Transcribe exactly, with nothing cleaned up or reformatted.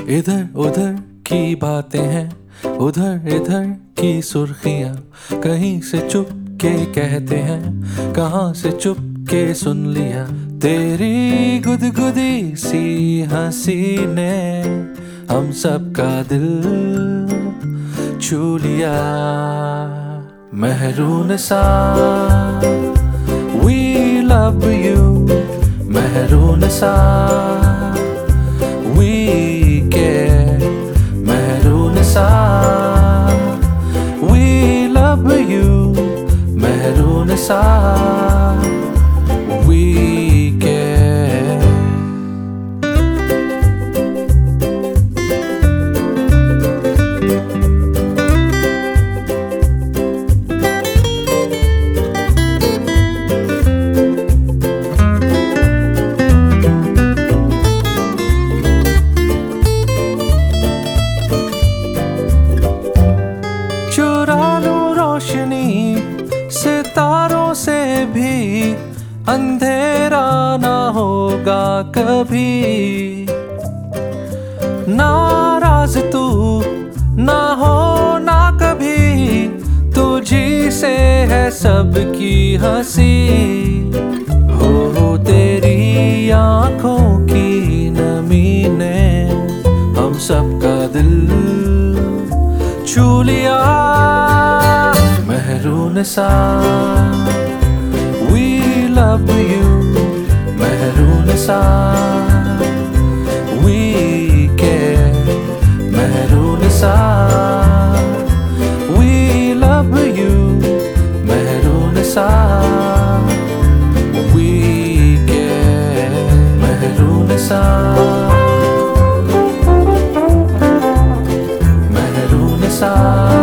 इधर उधर की बातें हैं, उधर इधर की सुर्खियां, कहीं से चुप के कहते हैं, कहाँ से चुप के सुन लिया। तेरी गुदगुदी सी हंसी ने हम सबका दिल छू लिया। महरून सा we love you, महरून सा we care, महरून सा we love you, महरून सा we care। सितारों से भी अंधेरा ना होगा कभी, नाराज तू ना हो ना कभी, तुझी से है सबकी हंसी। हो हो तेरी आंखों की नमी ने हम सबका दिल छू लिया। महरून सा we love you, महरून सा we care, महरून सा we love you, महरून सा we care, महरून सा महरून सा